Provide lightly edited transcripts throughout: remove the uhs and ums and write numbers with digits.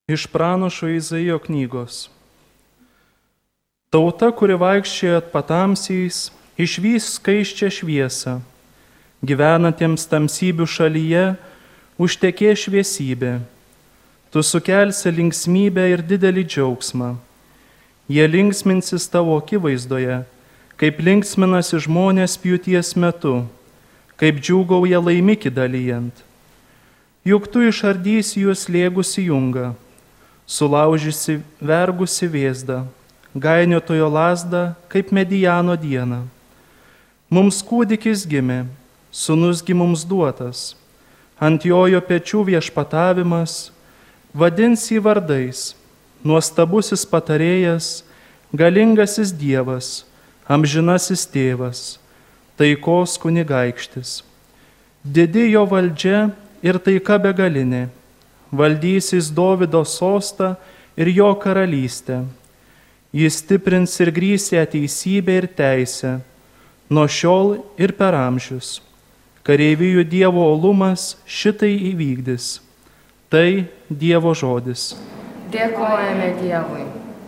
Iš pranašo Izaijo knygos. Tauta, kuri vaikščiojo patamsiais, išvys skaisčią šviesą. Gyvenantiems tamsybių šalyje užtekė šviesybė. Tu sukelsi linksmybę ir didelį džiaugsmą. Jie linksminsis tavo akivaizdoje, kaip linksminasi žmonės pjūties metu, kaip džiūgauja laimikį dalijant. Juk tu išardysi juos lėgusi jungą, sulaužysi vergusi vėzdą, gainiotojo lazdą, kaip Medijano dieną. Mums kūdikis gimė, sūnusgi mums duotas, ant jojo pečių viešpatavimas, vadins jį vardais, nuostabusis patarėjas, galingasis Dievas, amžinasis tėvas, taikos kunigaikštis. Didi jo valdžia ir taika begalinė, valdysis Dovydo sostą ir jo karalystę. Jis stiprins ir grįs ją teisybę ir teisę, nuo šiol ir per amžius. Kareivijų Dievo uolumas šitai įvykdys. Tai Dievo žodis. Dėkojame Dievui.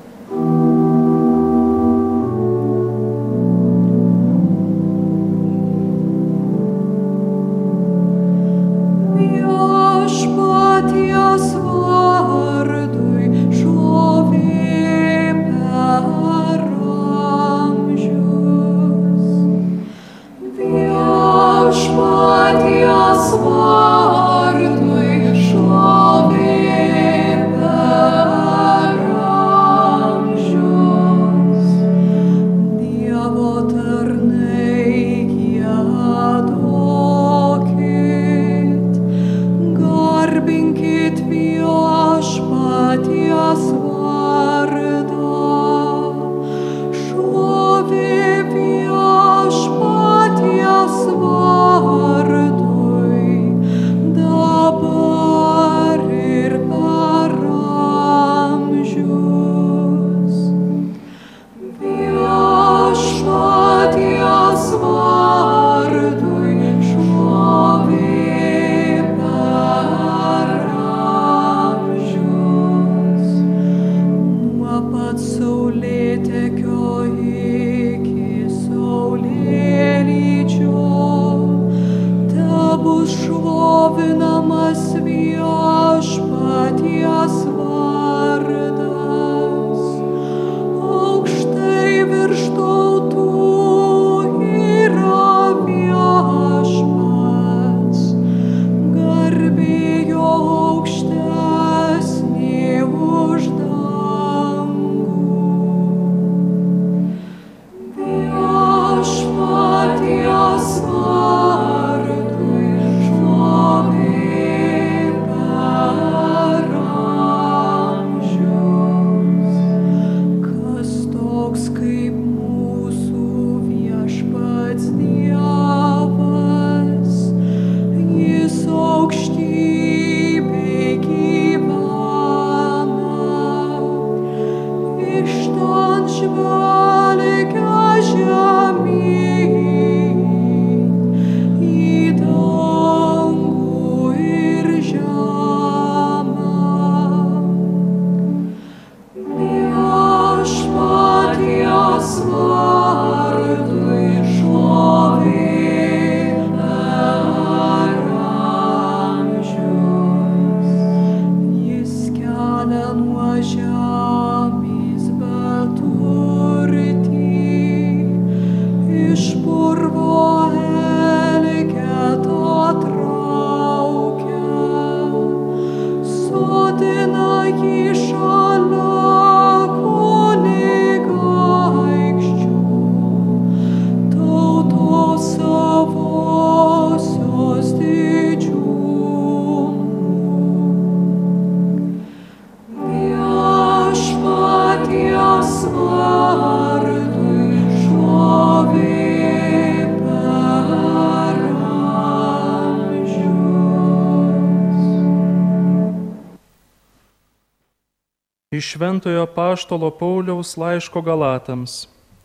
Iš Šventojo Apaštalo Pauliaus laiško Galatams.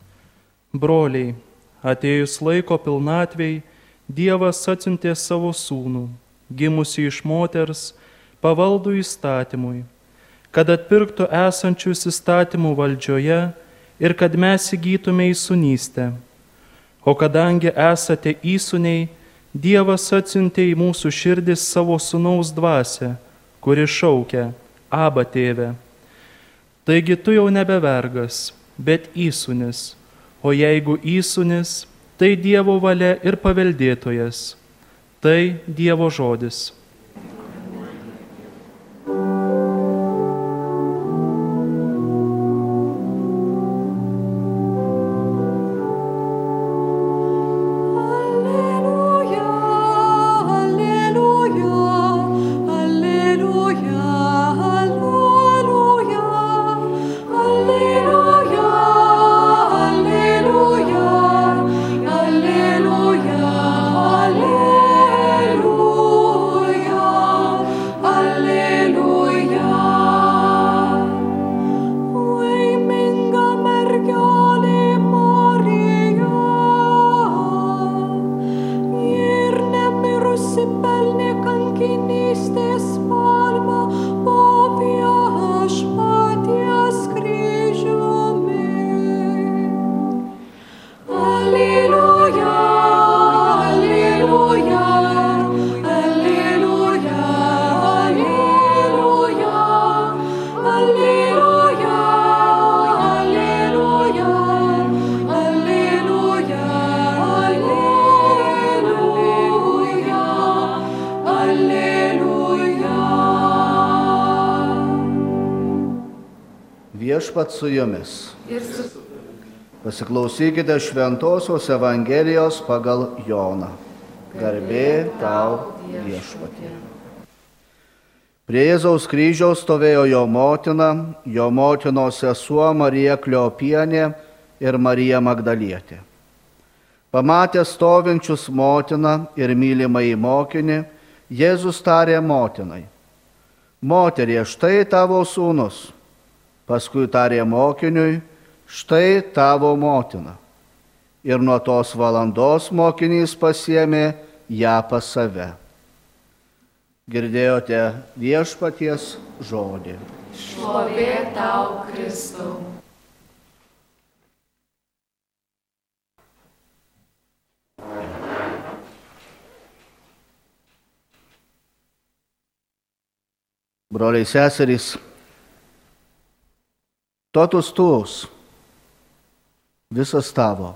Broliai, atėjus laiko pilnatvei, Dievas atsiuntė savo sūnų, gimusį iš moters, pavaldų įstatymui, kad atpirktų esančius įstatymų valdžioje ir kad mes įgytume įsūnystę. O kadangi esate įsūniai, Dievas atsiuntė į mūsų širdis savo sūnaus dvasią, kuri šaukia: Aba, tėve. Taigi tu jau nebe vergas, bet įsūnis, o jeigu įsūnis, tai Dievo valia ir paveldėtojas. Tai Dievo žodis. Viešpats su jumis. Pasiklausykite Šventosios Evangelijos pagal Joną. Garbė tau, Viešpatie. Prie Jėzaus kryžiaus stovėjo jo motina, jo motinos sesuo Marija Kleopienė ir Marija Magdalietė. Pamatęs stovinčius motiną ir mylimąjį mokinį, Jėzus tarė motinai: Moterie, štai tavo sūnus. Paskui tarė mokiniui: Štai tavo motina. Ir nuo tos valandos mokinys pasiėmė ją pas save. Girdėjote Viešpaties žodį. Šlovė tau, Kristau. Broliai, seserys, totus tuos, visas tavo.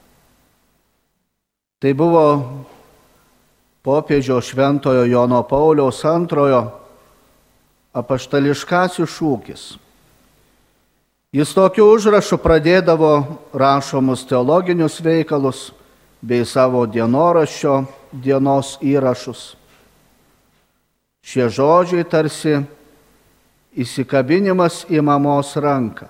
Tai buvo popiežio šventojo Jono Pauliaus II apaštališkasis šūkis. Jis tokiu užrašu pradėdavo rašomus teologinius veikalus bei savo dienoraščio dienos įrašus. Šie žodžiai tarsi įsikabinimas į mamos ranką,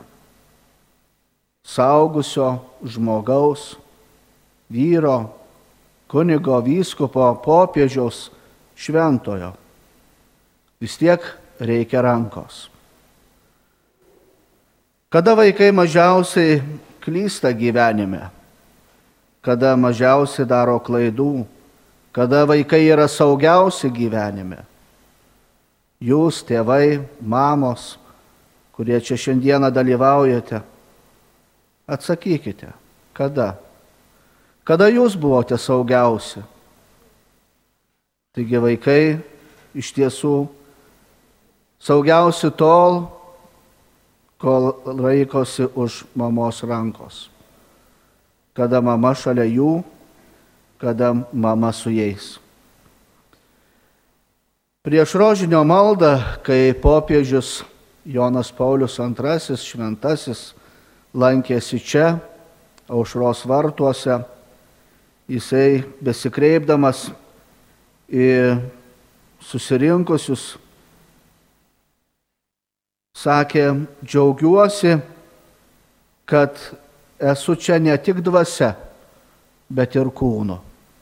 saugusio žmogaus, vyro, kunigo, vyskupo, popiežiaus, šventojo. Vis tiek reikia rankos. Kada vaikai mažiausiai klysta gyvenime, kada mažiausiai daro klaidų, kada vaikai yra saugiausi gyvenime. Jūs, tėvai, mamos, kurie čia šiandieną dalyvaujate, atsakykite, kada? Kada jūs buvote saugiausi? Taigi vaikai iš tiesų saugiausi tol, kol laikosi už mamos rankos. Kada mama šalia jų, kada mama su jais. Prieš rožinio maldą, kai popiežius Jonas Paulius II šventasis lankėsi čia, Aušros vartuose, jisai besikreipdamas į susirinkusius sakė: džiaugiuosi, kad esu čia ne tik dvasia, bet ir kūnu.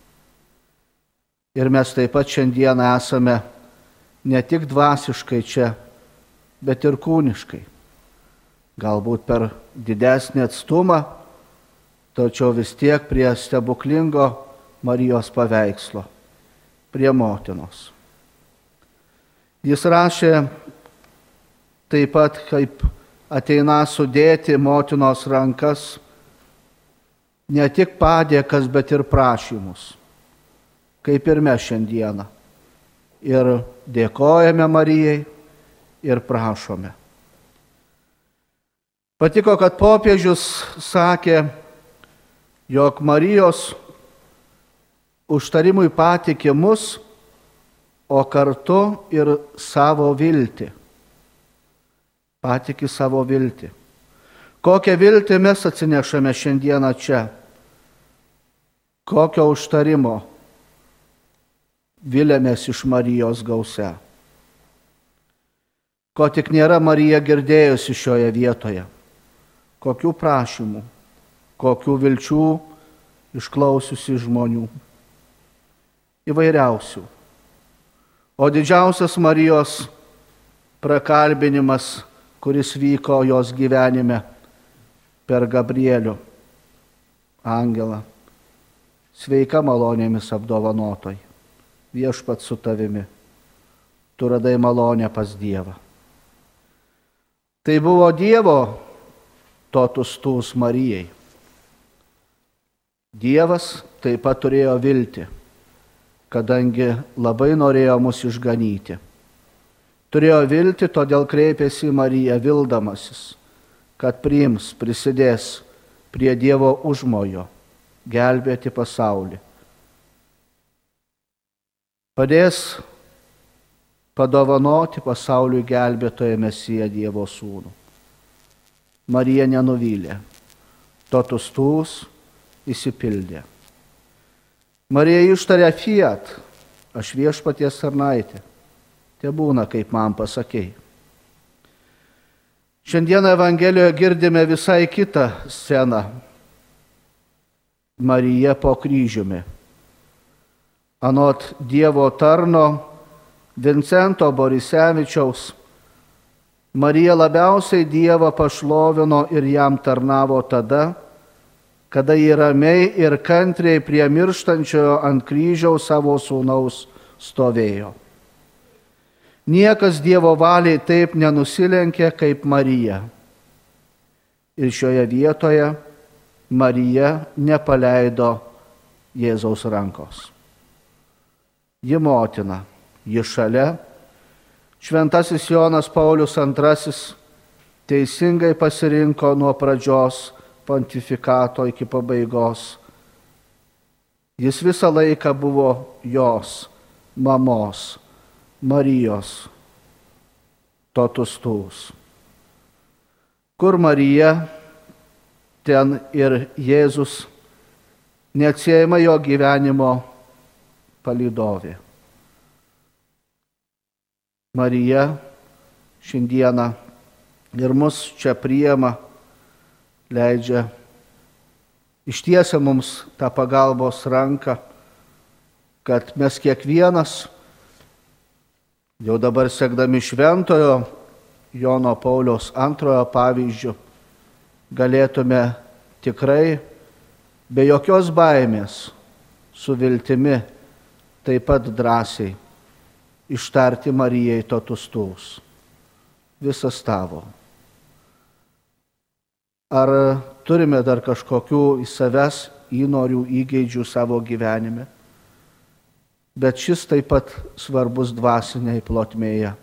Ir mes taip pat šiandieną esame ne tik dvasiškai čia, bet ir kūniškai. Galbūt per didesnį atstumą, tačiau vis tiek prie stebuklingo Marijos paveikslo, prie motinos. Jis rašė taip pat kaip ateina sudėti motinos rankas, ne tik padėkas, bet ir prašymus, kaip ir mes šiandieną. Ir dėkojame Marijai ir prašome. Patiko, kad popiežius sakė, jog Marijos užtarimui patikė mus, o kartu ir savo viltį. Patikė savo viltį. Kokią viltį mes atsinešame šiandieną čia? Kokio užtarimo vilėmės iš Marijos gausia? Ko tik nėra Marija girdėjusi šioje vietoje. Kokių prašymų, kokių vilčių išklausiusi žmonių. Įvairiausių. O didžiausias Marijos prakalbinimas, kuris vyko jos gyvenime per Gabrielių angelą. Sveika malonėmis apdovanotoj, viešpats su tavimi, tu radai malonę pas Dievą. Tai buvo Dievo totus tuus Marijai. Dievas taip pat turėjo viltį, kadangi labai norėjo mus išganyti. Turėjo viltį, todėl kreipėsi į Mariją vildamasis, kad priims, prisidės prie Dievo užmojo gelbėti pasaulį. Padės padovanoti pasauliui gelbėtoją Mesiją Dievo sūnų. Marija nenuvylė, totus tuus išsipildė. Marija ištarė fiat, aš viešpaties tarnaitė, tebūna kaip man pasakei. Šiandieną Evangelijoje girdime visai kitą sceną. Marija po kryžiumi. Anot Dievo tarno Vincento Borisevičiaus, Marija labiausiai Dievą pašlovino ir jam tarnavo tada, kada jį ramiai ir kantriai prie mirštančiojo ant kryžiaus savo sūnaus stovėjo. Niekas Dievo valiai taip nenusilenkė kaip Marija. Ir šioje vietoje Marija nepaleido Jėzaus rankos. Ji motina, ji šalia. Šventasis Jonas Paulius II teisingai pasirinko nuo pradžios pontifikato iki pabaigos. Jis visą laiką buvo jos, mamos, Marijos totus tuus. Kur Marija, ten ir Jėzus, neatsiejama jo gyvenimo palydovė. Marija šiandieną ir mus čia priima, leidžia, ištiesia mums tą pagalbos ranką, kad mes kiekvienas, jau dabar sekdami šventojo Jono Pauliaus II pavyzdžių, galėtume tikrai be jokios baimės, su viltimi, taip pat drąsiai ištarti Marijai totus tuus. Visas tavo. Ar turime dar kažkokių į savęs įnorių, įgeidžių savo gyvenime? Bet šis taip pat svarbus dvasiniai plotmėje.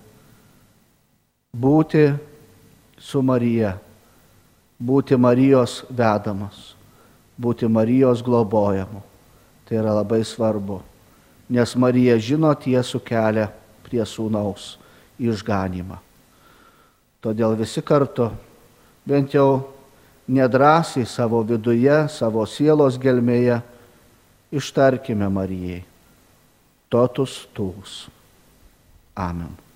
Būti su Marija, būti Marijos vedamas, būti Marijos globojamu. Tai yra labai svarbu, nes Marija žino tiesų kelią prie sūnaus išganymą. Todėl visi kartu, bent jau nedrąsiai savo viduje, savo sielos gelmėje, ištarkime Marijai totus tuus. Amen.